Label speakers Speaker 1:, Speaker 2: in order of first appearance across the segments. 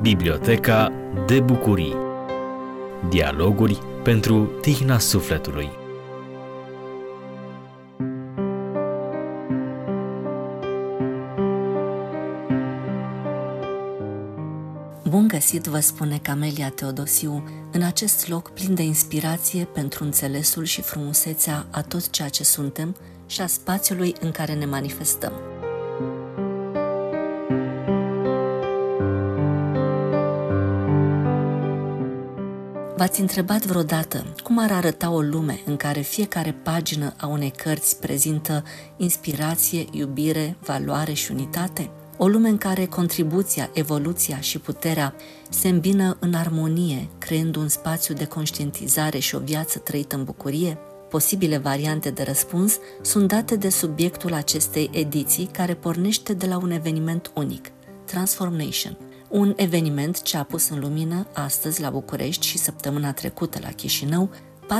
Speaker 1: Biblioteca de bucurii. Dialoguri pentru tihna sufletului.
Speaker 2: Bun găsit, vă spune Camelia Teodosiu, în acest loc plin de inspirație pentru înțelesul și frumusețea a tot ceea ce suntem și a spațiului în care ne manifestăm. V-ați întrebat vreodată cum ar arăta o lume în care fiecare pagină a unei cărți prezintă inspirație, iubire, valoare și unitate? O lume în care contribuția, evoluția și puterea se îmbină în armonie, creând un spațiu de conștientizare și o viață trăită în bucurie? Posibile variante de răspuns sunt date de subiectul acestei ediții, care pornește de la un eveniment unic, Transformation. Un eveniment ce a pus în lumină astăzi la București și săptămâna trecută la Chișinău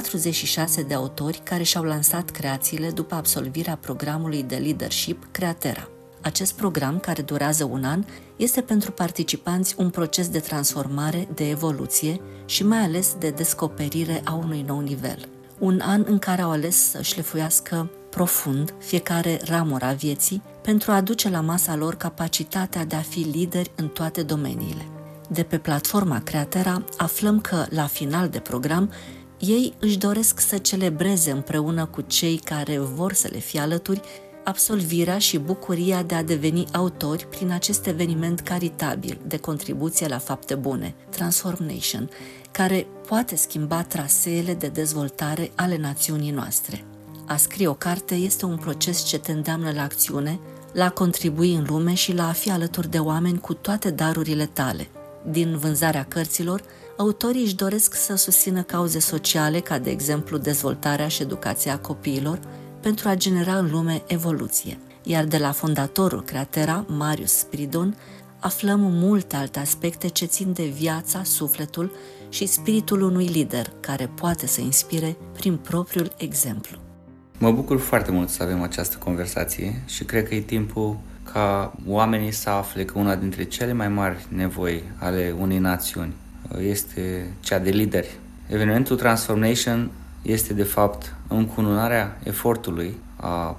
Speaker 2: 46 de autori care și-au lansat creațiile după absolvirea programului de leadership Createra. Acest program, care durează un an, este pentru participanți un proces de transformare, de evoluție și mai ales de descoperire a unui nou nivel. Un an în care au ales să șlefuiască profund fiecare ramură a vieții pentru a aduce la masa lor capacitatea de a fi lideri în toate domeniile. De pe platforma Createra aflăm că, la final de program, ei își doresc să celebreze împreună cu cei care vor să le fie alături absolvirea și bucuria de a deveni autori prin acest eveniment caritabil de contribuție la fapte bune, Transformation, care poate schimba traseele de dezvoltare ale națiunii noastre. A scrie o carte este un proces ce te îndeamnă la acțiune, la a contribui în lume și la a fi alături de oameni cu toate darurile tale. Din vânzarea cărților, autorii își doresc să susțină cauze sociale, ca de exemplu dezvoltarea și educația copiilor, pentru a genera în lume evoluție. Iar de la fondatorul Createra, Marius Spiridon, aflăm multe alte aspecte ce țin de viața, sufletul și spiritul unui lider care poate să inspire prin propriul exemplu.
Speaker 3: Mă bucur foarte mult să avem această conversație și cred că e timpul ca oamenii să afle că una dintre cele mai mari nevoi ale unei națiuni este cea de lideri. Evenimentul Transformation este de fapt încununarea efortului a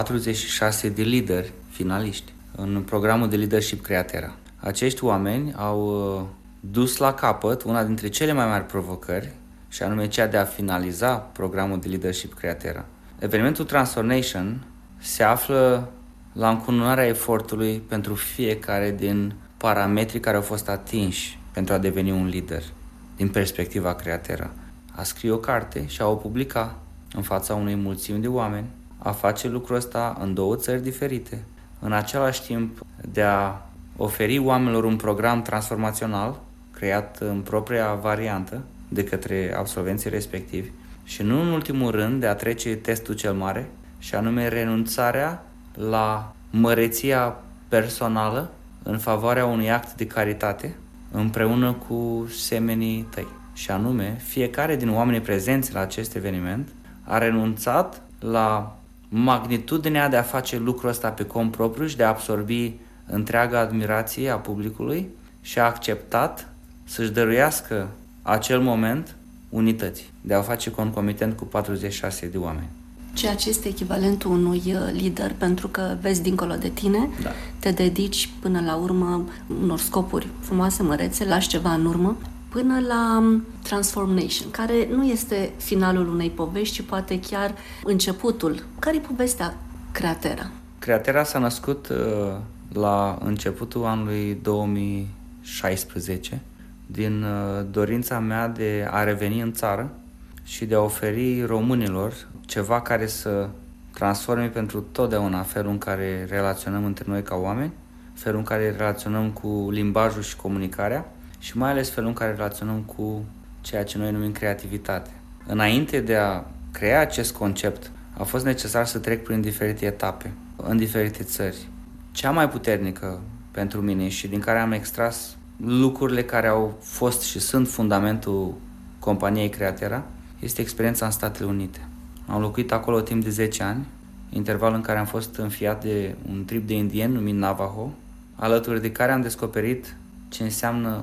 Speaker 3: 46 de lideri finaliști în programul de leadership Createra. Acești oameni au dus la capăt una dintre cele mai mari provocări, și anume cea de a finaliza programul de leadership Createra. Evenimentul Transformation se află la încununarea efortului pentru fiecare din parametrii care au fost atinși pentru a deveni un lider din perspectiva Createra. A scrie o carte și a o publica în fața unei mulțimi de oameni, a face lucrul ăsta în 2 țări diferite, în același timp de a oferi oamenilor un program transformațional creat în propria variantă de către absolvenții respectivi și nu în ultimul rând de a trece testul cel mare, și anume renunțarea la măreția personală în favoarea unui act de caritate împreună cu semenii tăi. Și anume, fiecare din oamenii prezenți la acest eveniment a renunțat la magnitudinea de a face lucrul ăsta pe cont propriu și de a absorbi întreaga admirație a publicului și a acceptat să-și dăruiască acel moment unității, de a o face concomitent cu 46 de oameni.
Speaker 2: Ceea ce este echivalentul unui lider, pentru că vezi dincolo de tine,
Speaker 3: da.
Speaker 2: Te dedici până la urmă unor scopuri frumoase, mărețe, lași ceva în urmă, până la Transformation, care nu este finalul unei povești, ci poate chiar începutul. Care e povestea Createra?
Speaker 3: Createra s-a născut la începutul anului 2016 din dorința mea de a reveni în țară și de a oferi românilor ceva care să transforme pentru totdeauna felul în care relaționăm între noi ca oameni, felul în care relaționăm cu limbajul și comunicarea și mai ales felul în care relaționăm cu ceea ce noi numim creativitate. Înainte de a crea acest concept, a fost necesar să trec prin diferite etape, în diferite țări. Cea mai puternică pentru mine și din care am extras lucrurile care au fost și sunt fundamentul companiei Createra este experiența în Statele Unite. Am locuit acolo timp de 10 ani, interval în care am fost înfiat de un trib de indieni numit Navajo, alături de care am descoperit ce înseamnă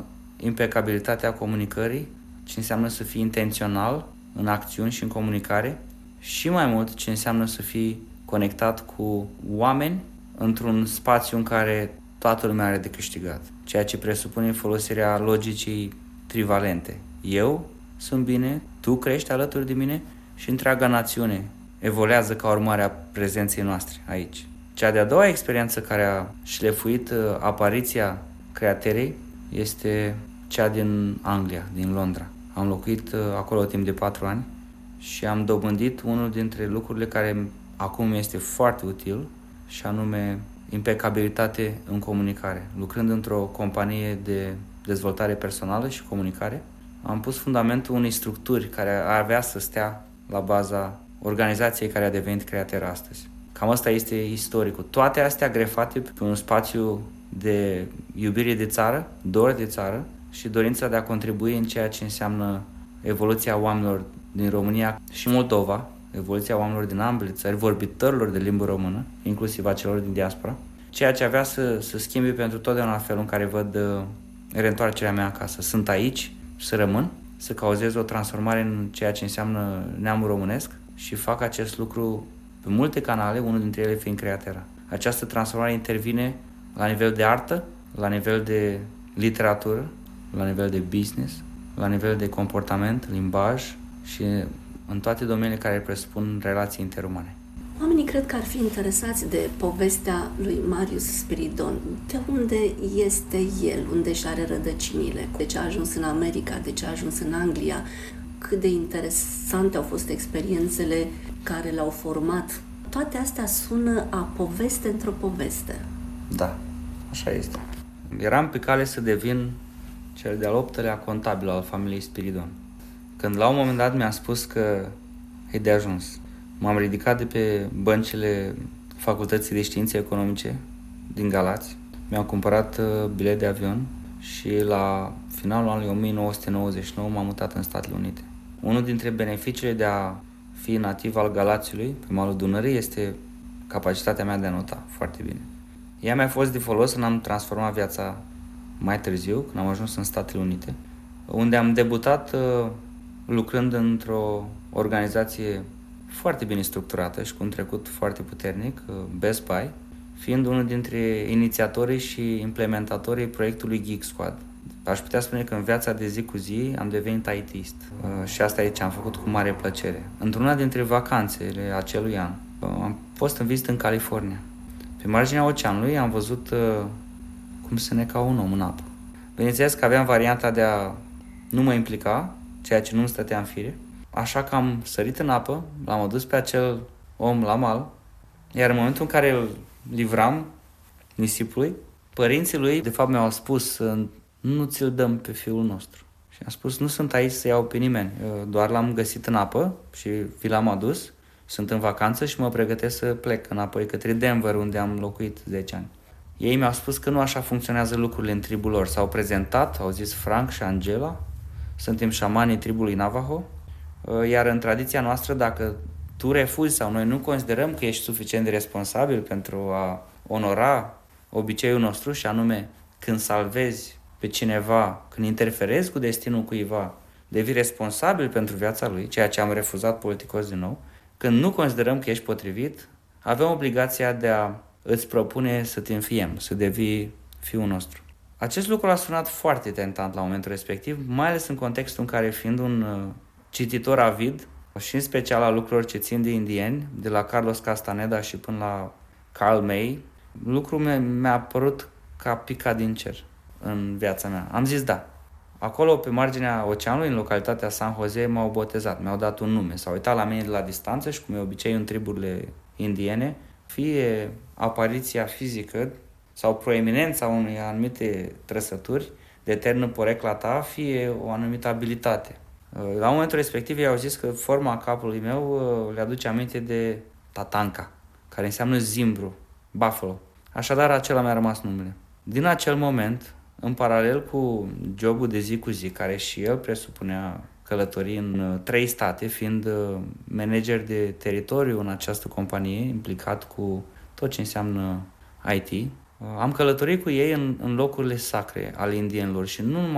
Speaker 3: impecabilitatea comunicării, ce înseamnă să fii intențional în acțiuni și în comunicare și mai mult ce înseamnă să fii conectat cu oameni într-un spațiu în care toată lumea are de câștigat, ceea ce presupune folosirea logicii trivalente. Eu sunt bine, tu crești alături de mine și întreaga națiune evoluează ca urmare a prezenței noastre aici. Cea de-a doua experiență care a șlefuit apariția Createrei este cea din Anglia, din Londra. Am locuit acolo timp de 4 ani și am dobândit unul dintre lucrurile care acum este foarte util, și anume impecabilitate în comunicare. Lucrând într-o companie de dezvoltare personală și comunicare, am pus fundamentul unei structuri care avea să stea la baza organizației care a devenit Createra astăzi. Cam asta este istoricul. Toate astea grefate pe un spațiu de iubire de țară, dor de țară și dorința de a contribui în ceea ce înseamnă evoluția oamenilor din România și Moldova, evoluția oamenilor din ambele țări, vorbitorilor de limbă română, inclusiv a celor din diaspora, ceea ce avea să schimbe pentru totdeauna felul în care văd reîntoarcerea mea acasă. Sunt aici să rămân, să cauzez o transformare în ceea ce înseamnă neamul românesc și fac acest lucru pe multe canale, unul dintre ele fiind Createra. Această transformare intervine la nivel de artă, la nivel de literatură, la nivel de business, la nivel de comportament, limbaj și în toate domeniile care presupun relații interumane.
Speaker 2: Oamenii cred că ar fi interesați de povestea lui Marius Spiridon. De unde este el? Unde și are rădăcinile? De ce a ajuns în America? De ce a ajuns în Anglia? Cât de interesante au fost experiențele care l-au format? Toate astea sună a poveste într-o poveste.
Speaker 3: Da, așa este. Eram pe cale să devin cel de-al 8-lea contabil al familiei Spiridon. Când la un moment dat mi-a spus că e de ajuns, m-am ridicat de pe băncile Facultății de Științe Economice din Galați, mi-am cumpărat bilet de avion și la finalul anului 1999 m-am mutat în Statele Unite. Unul dintre beneficiile de a fi nativ al Galațiului, pe malul Dunării, este capacitatea mea de a nota foarte bine. Ea mi-a fost de folos când am transformat viața mai târziu, când am ajuns în Statele Unite, unde am debutat lucrând într-o organizație foarte bine structurată și cu un trecut foarte puternic, Best Buy, fiind unul dintre inițiatorii și implementatorii proiectului Geek Squad. Aș putea spune că în viața de zi cu zi am devenit IT-ist și asta e ce am făcut cu mare plăcere. Într-una dintre vacanțele acelui an am fost în vizită în California. Pe marginea oceanului am văzut cum se neca un om în apă. Bineînțeles că aveam varianta de a nu mă implica, ceea ce nu-mi stătea în fire, așa că am sărit în apă, l-am adus pe acel om la mal, iar în momentul în care îl livram nisipului, părinții lui de fapt mi-au spus nu ți-l dăm pe fiul nostru. Și am spus, nu sunt aici să iau pe nimeni, eu doar l-am găsit în apă și vi l-am adus, sunt în vacanță și mă pregătesc să plec înapoi către Denver, unde am locuit 10 ani. Ei mi-au spus că nu așa funcționează lucrurile în tribul lor. S-au prezentat, au zis Frank și Angela, suntem șamanii tribului Navajo, iar în tradiția noastră, dacă tu refuzi sau noi nu considerăm că ești suficient de responsabil pentru a onora obiceiul nostru, și anume când salvezi pe cineva, când interferezi cu destinul cuiva, devii responsabil pentru viața lui, ceea ce am refuzat politicos din nou, când nu considerăm că ești potrivit, avem obligația de a îți propune să te înfiem, să devii fiul nostru. Acest lucru a sunat foarte tentant la momentul respectiv, mai ales în contextul în care, fiind un cititor avid și în special al lucrurilor ce țin de indieni, de la Carlos Castaneda și până la Carl May, lucrul mi-a părut ca picat din cer în viața mea. Am zis da. Acolo, pe marginea oceanului, în localitatea San Jose, m-au botezat, mi-au dat un nume. S-au uitat la mine de la distanță și, cum e obicei în triburile indiene, fie apariția fizică sau proeminența unei anumite trăsături determină porecla ta, fie o anumită abilitate. La momentul respectiv ei au zis că forma capului meu le aduce aminte de Tatanka, care înseamnă zimbru, buffalo. Așadar, acela mi-a rămas numele. Din acel moment, în paralel cu jobul de zi cu zi, care și el presupunea călătorii în 3 state, fiind manager de teritoriu în această companie, implicat cu tot ce înseamnă IT, am călătorit cu ei în locurile sacre ale indienilor și nu numai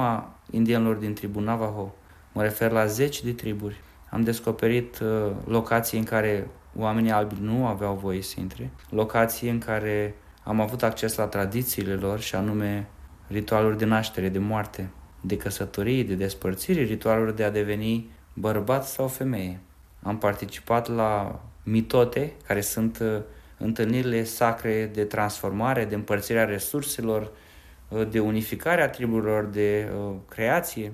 Speaker 3: indienilor din tribul Navajo. Mă refer la 10 de triburi. Am descoperit locații în care oamenii albi nu aveau voie să intre, locații în care am avut acces la tradițiile lor, și anume ritualuri de naștere, de moarte, de căsătorie, de despărțire, ritualuri de a deveni bărbat sau femeie. Am participat la mitote, care sunt întâlnirile sacre de transformare, de împărțirea resurselor, de unificare a triburilor, de creație,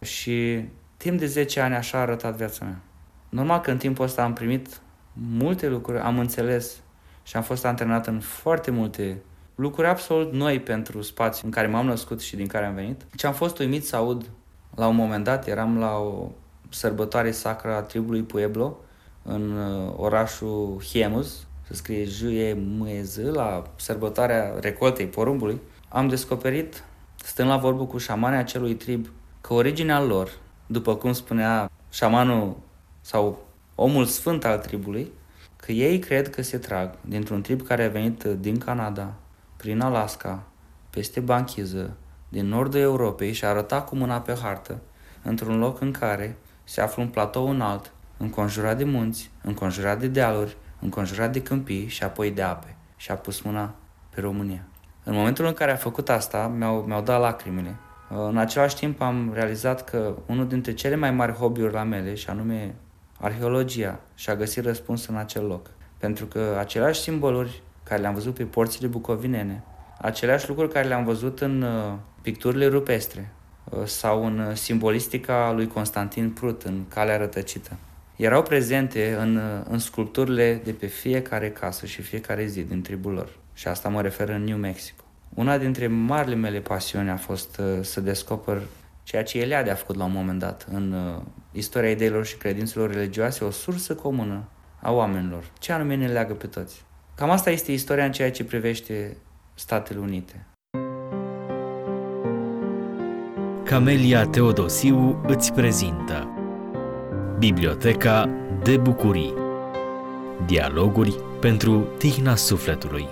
Speaker 3: și timp de 10 ani așa a arătat viața mea. Normal că în timpul ăsta am primit multe lucruri, am înțeles și am fost antrenat în foarte multe lucruri absolut noi pentru spațiul în care m-am născut și din care am venit. Și am fost uimit să aud, la un moment dat, eram la o sărbătoare sacră a tribului Pueblo, în orașul Hiemus, se scrie J-E-M-E-Z, la sărbătoarea recoltei porumbului. Am descoperit, stând la vorbă cu șamanii acelui trib, că originea lor, după cum spunea șamanul sau omul sfânt al tribului, că ei cred că se trag dintr-un trib care a venit din Canada, prin Alaska, peste banchiză, din nordul Europei, și a arătat cu mâna pe hartă, într-un loc în care se află un platou înalt, înconjurat de munți, înconjurat de dealuri, înconjurat de câmpii și apoi de ape, și a pus mâna pe România. În momentul în care a făcut asta, mi-au dat lacrimile. În același timp am realizat că unul dintre cele mai mari hobby-uri la mele, și anume arheologia, și-a găsit răspuns în acel loc. Pentru că aceleași simboluri care le-am văzut pe porțile bucovinene, aceleași lucruri care le-am văzut în picturile rupestre sau în simbolistica lui Constantin Prut, în Calea Rătăcită, erau prezente în sculpturile de pe fiecare casă și fiecare zi din tribul lor. Și asta mă refer în New Mexico. Una dintre marile mele pasiuni a fost să descoper ceea ce Eliade a făcut la un moment dat în istoria ideilor și credințelor religioase, o sursă comună a oamenilor. Ce anume ne leagă pe toți? Cam asta este istoria în ceea ce privește Statele Unite.
Speaker 1: Camelia Teodosiu îți prezintă Biblioteca de Bucurii. Dialoguri pentru tihna sufletului.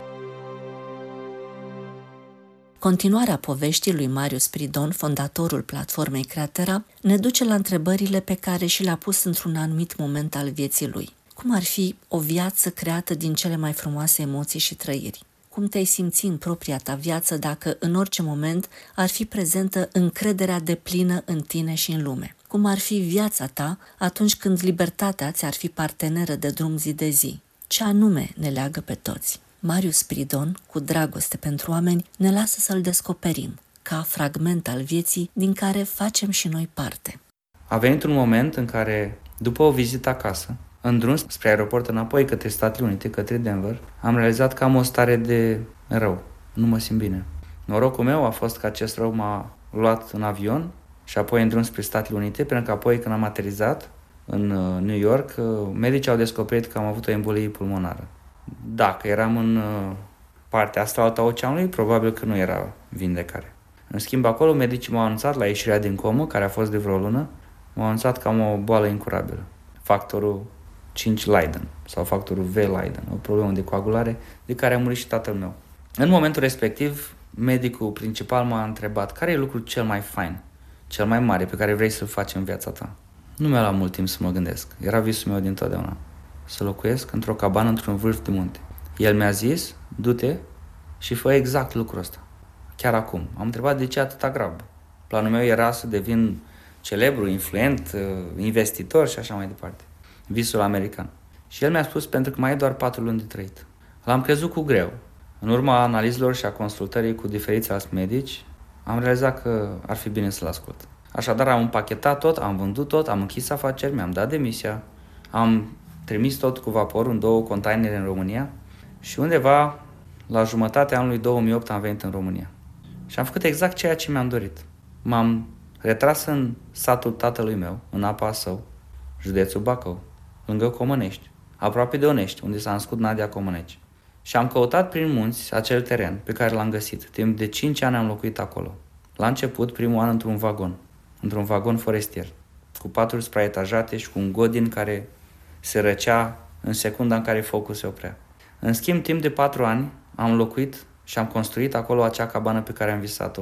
Speaker 2: Continuarea poveștii lui Marius Pridon, fondatorul platformei Cratera, ne duce la întrebările pe care și le-a pus într-un anumit moment al vieții lui. Cum ar fi o viață creată din cele mai frumoase emoții și trăiri? Cum te-ai simți în propria ta viață dacă în orice moment ar fi prezentă încrederea deplină în tine și în lume? Cum ar fi viața ta atunci când libertatea ți-ar fi parteneră de drum zi de zi? Ce anume ne leagă pe toți? Marius Pridon, cu dragoste pentru oameni, ne lasă să-l descoperim, ca fragment al vieții din care facem și noi parte.
Speaker 3: A venit un moment în care, după o vizită acasă, în drum spre aeroport înapoi către Statele Unite, către Denver, am realizat că am o stare de rău. Nu mă simt bine. Norocul meu a fost că acest rău m-a luat în avion și apoi în drum spre Statele Unite, pentru că apoi când am aterizat în New York, medicii au descoperit că am avut o embolie pulmonară. Dacă eram în partea asta alta a oceanului, probabil că nu era vindecare. În schimb, acolo medicii m-au anunțat la ieșirea din comă, care a fost de vreo lună, m-au anunțat că am o boală incurabilă. Factorul 5 Leiden sau factorul V Leiden, o problemă de coagulare de care a murit și tatăl meu. În momentul respectiv, medicul principal m-a întrebat care e lucrul cel mai fain, cel mai mare pe care vrei să-l faci în viața ta. Nu mi-a luat mult timp să mă gândesc. Era visul meu dintotdeauna. Să locuiesc într-o cabană într-un vârf de munte. El mi-a zis, du-te și fă exact lucrul ăsta. Chiar acum. Am întrebat de ce atâta grabă. Planul meu era să devin celebru, influent, investitor și așa mai departe. Visul american. Și el mi-a spus pentru că mai e doar 4 luni de trăit. L-am crezut cu greu. În urma analizelor și a consultării cu diferiți alți medici, am realizat că ar fi bine să-l ascult. Așadar am împachetat tot, am vândut tot, am închis afaceri, mi-am dat demisia, am trimis tot cu vaporul în 2 containere în România și undeva la jumătatea anului 2008 am venit în România. Și am făcut exact ceea ce mi-am dorit. M-am retras în satul tatălui meu, în Apa Său, județul Bacău, lângă Comănești, aproape de Onești, unde s-a născut Nadia Comăneci. Și am căutat prin munți acel teren pe care l-am găsit. Timp de 5 ani am locuit acolo. La început, primul an într-un vagon forestier, cu paturi supraetajate și cu un godin care se răcea în secunda în care focul se oprea. În schimb, timp de 4 ani am locuit și am construit acolo acea cabană pe care am visat-o,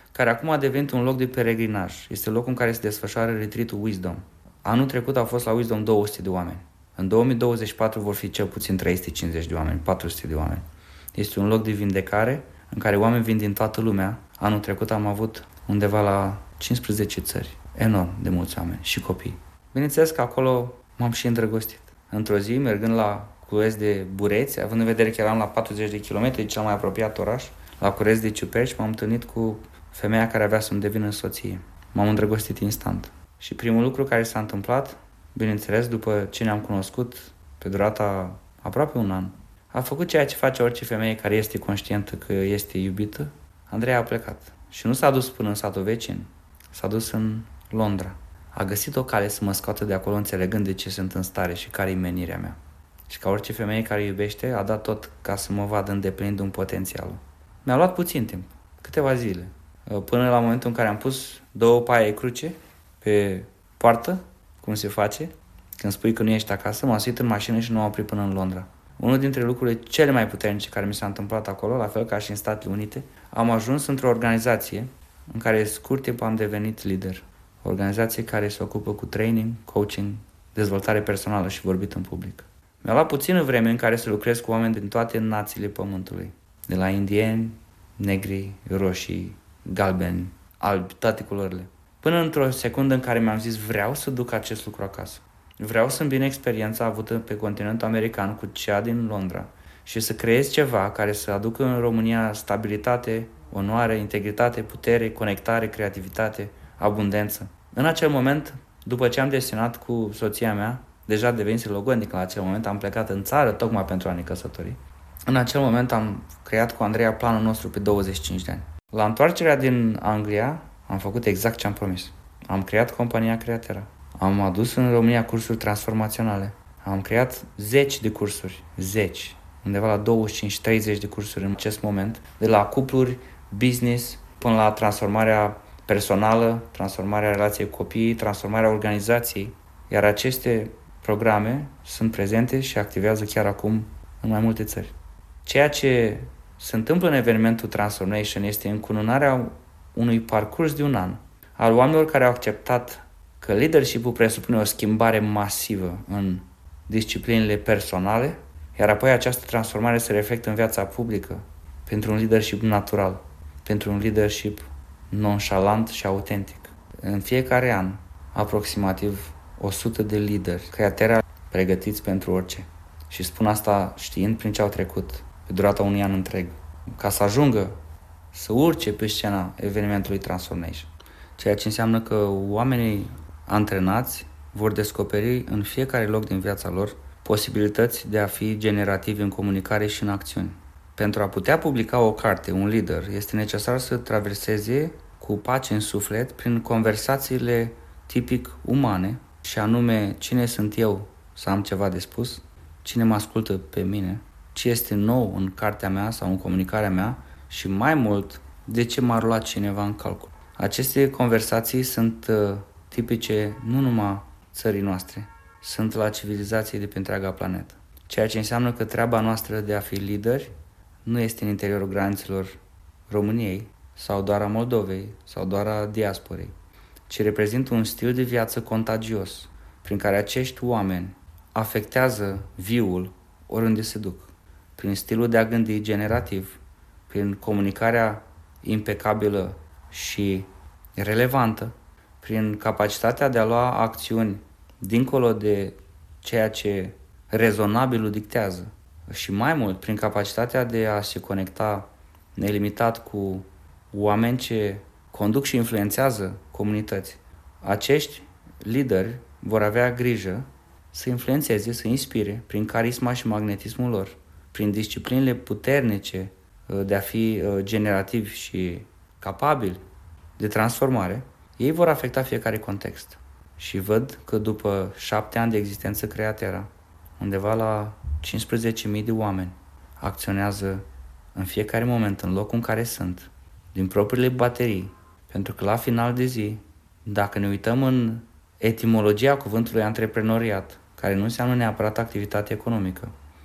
Speaker 3: care acum a devenit un loc de peregrinaj. Este locul în care se desfășoară retreat-ul Wisdom. Anul trecut au fost la Wisdom 200 de oameni. În 2024 vor fi cel puțin 350 de oameni, 400 de oameni. Este un loc de vindecare în care oameni vin din toată lumea. Anul trecut am avut undeva la 15 țări. Enorm de mulți oameni și copii. Bineînțeles că acolo m-am și îndrăgostit. Într-o zi, mergând la Cureț de Bureți, având în vedere că eram la 40 de kilometri, cel mai apropiat oraș, la Cureț de Ciuperci, m-am întâlnit cu femeia care avea să-mi devină soție. M-am îndrăgostit instant. Și primul lucru care s-a întâmplat, bineînțeles, după ce ne-am cunoscut pe durata aproape un an, a făcut ceea ce face orice femeie care este conștientă că este iubită. Andreea a plecat. Și nu s-a dus până în satul vecin, s-a dus în Londra. A găsit o cale să mă scoată de acolo înțelegând de ce sunt în stare și care e menirea mea. Și ca orice femeie care iubește, a dat tot ca să mă vadă îndeplinind un potențial. Mi-a luat puțin timp, câteva zile, până la momentul în care am pus 2 paie cruce pe poartă, cum se face, când spui că nu ești acasă, m-am suit în mașină și nu am oprit până în Londra. Unul dintre lucrurile cele mai puternice care mi s-a întâmplat acolo, la fel ca și în Statele Unite, am ajuns într-o organizație în care scurt timp am devenit lider. O organizație care se ocupă cu training, coaching, dezvoltare personală și vorbit în public. Mi-a luat puțină vreme în care să lucrez cu oameni din toate națiile pământului. De la indieni, negri, roșii, galbeni, albi, toate culorile. Până într-o secundă în care mi-am zis vreau să duc acest lucru acasă. Vreau să îmbin experiența avută pe continentul american cu cea din Londra și să creez ceva care să aducă în România stabilitate, onoare, integritate, putere, conectare, creativitate, abundență. În acel moment, după ce am desenat cu soția mea, deja devenise logodnic la acel moment, am plecat în țară tocmai pentru a ne căsători. În acel moment am creat cu Andreea planul nostru pe 25 de ani. La întoarcerea din Anglia am făcut exact ce am promis. Am creat compania Createra. Am adus în România cursuri transformaționale. Am creat 10 de cursuri, 10, undeva la 25-30 de cursuri în acest moment, de la cupluri, business, până la transformarea personală, transformarea relației cu copiii, transformarea organizației. Iar aceste programe sunt prezente și activează chiar acum în mai multe țări. Ceea ce se întâmplă în evenimentul Transformation este încununarea unui parcurs de un an al oamenilor care au acceptat că leadership-ul presupune o schimbare masivă în disciplinele personale, iar apoi această transformare se reflectă în viața publică pentru un leadership natural, pentru un leadership nonșalant și autentic. În fiecare an, aproximativ 100 de lideri Createra pregătiți pentru orice. Și spun asta știind prin ce au trecut pe durata unui an întreg, ca să ajungă să urce pe scena evenimentului Transformation. Ceea ce înseamnă că oamenii antrenați vor descoperi în fiecare loc din viața lor posibilități de a fi generativi în comunicare și în acțiuni. Pentru a putea publica o carte, un lider, este necesar să traverseze cu pace în suflet prin conversațiile tipic umane, și anume cine sunt eu să am ceva de spus, cine mă ascultă pe mine, ce este nou în cartea mea sau în comunicarea mea și mai mult de ce m-a luat cineva în calcul. Aceste conversații sunt tipice nu numai țării noastre, sunt la civilizației de pe întreaga planetă. Ceea ce înseamnă că treaba noastră de a fi lideri nu este în interiorul granițelor României sau doar a Moldovei sau doar a diasporei, ci reprezintă un stil de viață contagios prin care acești oameni afectează viul oriunde se duc, prin stilul de a gândi generativ, prin comunicarea impecabilă și relevantă, prin capacitatea de a lua acțiuni dincolo de ceea ce rezonabilul dictează și mai mult prin capacitatea de a se conecta nelimitat cu oameni ce conduc și influențează comunități. Acești lideri vor avea grijă să influențeze, să inspire prin carisma și magnetismul lor, prin disciplinele puternice de a fi generativi și capabili de transformare. Ei vor afecta fiecare context. Și văd că după 7 ani de existență Createra, undeva la 15.000 de oameni acționează în fiecare moment în locul în care sunt, din propriile baterii, pentru că la final de zi, dacă ne uităm în etimologia cuvântului antreprenoriat, care nu înseamnă neapărat activitate economică,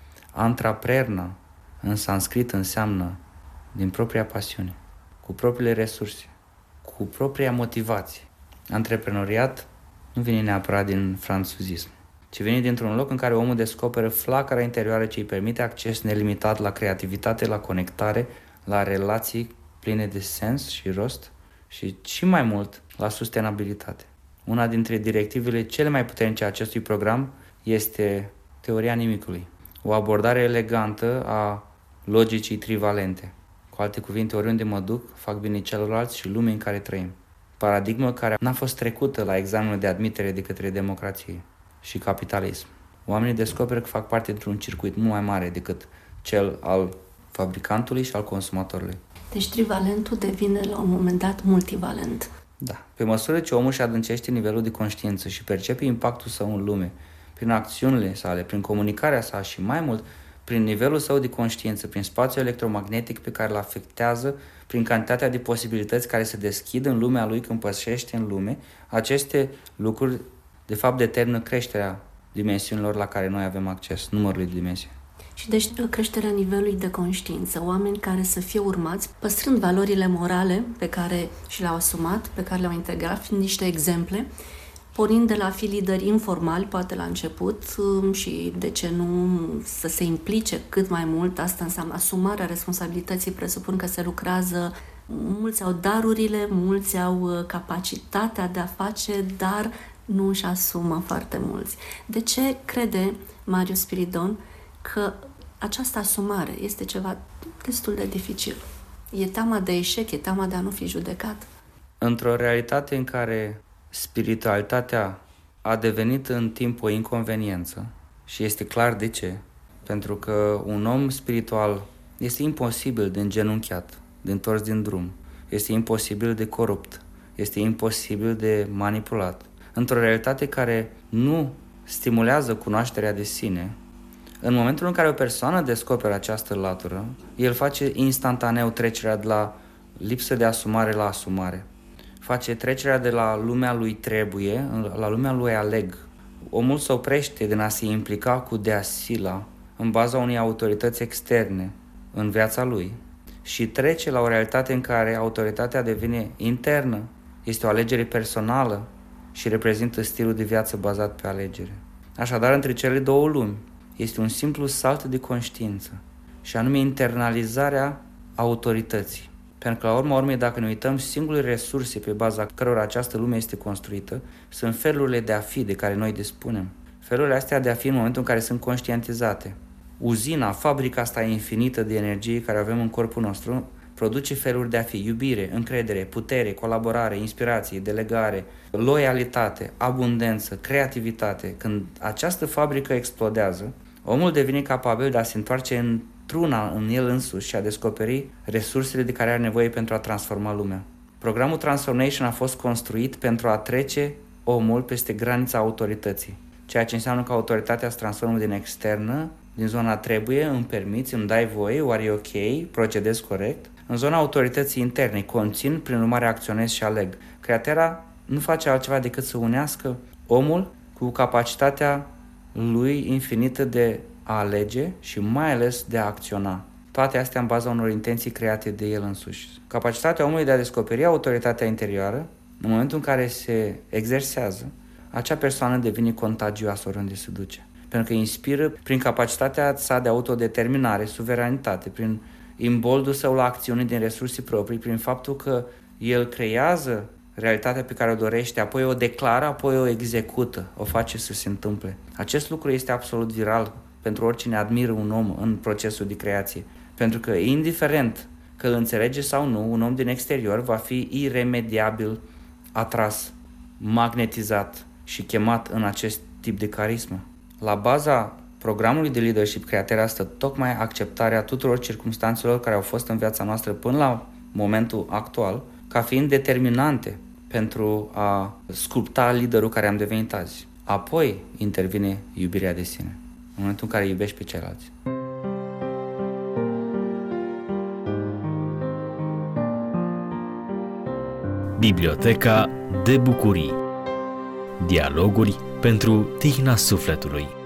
Speaker 3: antraprerna în sanscrit înseamnă din propria pasiune, cu propriile resurse, cu propria motivație. Antreprenoriat nu vine neapărat din franțuzism, ci vine dintr-un loc în care omul descoperă flacăra interioară ce îi permite acces nelimitat la creativitate, la conectare, la relații pline de sens și rost și mai mult la sustenabilitate. Una dintre directivele cele mai puternice a acestui program este teoria nimicului, o abordare elegantă a logicii trivalente. Cu alte cuvinte, oriunde mă duc, fac bine celorlalți și lumea în care trăim. Paradigmă care n-a fost trecută la examenul de admitere de către democrație și capitalism. Oamenii descoperă că fac parte dintr-un circuit mult mai mare decât cel al fabricantului și al consumatorului.
Speaker 2: Deci trivalentul devine la un moment dat multivalent.
Speaker 3: Da. Pe măsură ce omul își adâncește nivelul de conștiință și percepe impactul său în lume, prin acțiunile sale, prin comunicarea sa și mai mult, prin nivelul său de conștiință, prin spațiul electromagnetic pe care îl afectează, prin cantitatea de posibilități care se deschid în lumea lui când pășește în lume, aceste lucruri, de fapt, determină creșterea dimensiunilor la care noi avem acces, numărului de dimensiuni.
Speaker 2: Și deci creșterea nivelului de conștiință, oameni care să fie urmați, păstrând valorile morale pe care și le-au asumat, pe care le-au integrat, fiind niște exemple, pornind de la fi lideri informali, poate la început, și de ce nu să se implice cât mai mult. Asta înseamnă asumarea responsabilității, presupun că se lucrează, mulți au darurile, mulți au capacitatea de a face, dar nu își asumă foarte mulți. De ce crede Marius Spiridon că această asumare este ceva destul de dificil? E teama de eșec, e teama de a nu fi judecat?
Speaker 3: Într-o realitate în care spiritualitatea a devenit în timp o inconveniență, și este clar de ce, pentru că un om spiritual este imposibil de îngenunchiat, de întors din drum, este imposibil de corupt, este imposibil de manipulat. Într-o realitate care nu stimulează cunoașterea de sine, în momentul în care o persoană descoperă această latură, el face instantaneu trecerea de la lipsă de asumare la asumare. Face trecerea de la lumea lui trebuie la lumea lui aleg. Omul se oprește din a se implica cu deasila în baza unei autorități externe în viața lui și trece la o realitate în care autoritatea devine internă, este o alegere personală și reprezintă stilul de viață bazat pe alegere. Așadar, între cele două lumi este un simplu salt de conștiință și anume internalizarea autorității. Pentru că, la urma urmei, dacă ne uităm, singurele resurse pe baza cărora această lume este construită sunt felurile de a fi de care noi dispunem. Felurile astea de a fi în momentul în care sunt conștientizate. Uzina, fabrica asta infinită de energie care avem în corpul nostru, produce feluri de a fi: iubire, încredere, putere, colaborare, inspirație, delegare, loialitate, abundență, creativitate. Când această fabrică explodează, omul devine capabil de a se întoarce într-una în el însuși și a descoperi resursele de care are nevoie pentru a transforma lumea. Programul Transformation a fost construit pentru a trece omul peste granița autorității, ceea ce înseamnă că autoritatea se transformă din externă, din zona trebuie, îmi permiți, îmi dai voie, oare e ok, procedez corect, în zona autorității interne, conțin, prin urmare acționez și aleg. Createra nu face altceva decât să unească omul cu capacitatea lui infinită de a alege și mai ales de a acționa. Toate astea în baza unor intenții create de el însuși. Capacitatea omului de a descoperi autoritatea interioară, în momentul în care se exersează, acea persoană devine contagioasă oriunde se duce. Pentru că inspiră prin capacitatea sa de autodeterminare, suveranitate, prin imboldul său la acțiune din resurse proprii, prin faptul că el creează realitatea pe care o dorește, apoi o declară, apoi o execută, o face să se întâmple. Acest lucru este absolut viral pentru oricine admiră un om în procesul de creație. Pentru că, indiferent că îl înțelege sau nu, un om din exterior va fi iremediabil atras, magnetizat și chemat în acest tip de carismă. La baza programului de leadership Createra stă tocmai acceptarea tuturor circumstanțelor care au fost în viața noastră până la momentul actual, ca fiind determinante pentru a sculpta liderul care am devenit azi. Apoi intervine iubirea de sine, în momentul în care iubești pe ceilalți.
Speaker 1: Biblioteca de bucurii. Dialoguri pentru tihna sufletului.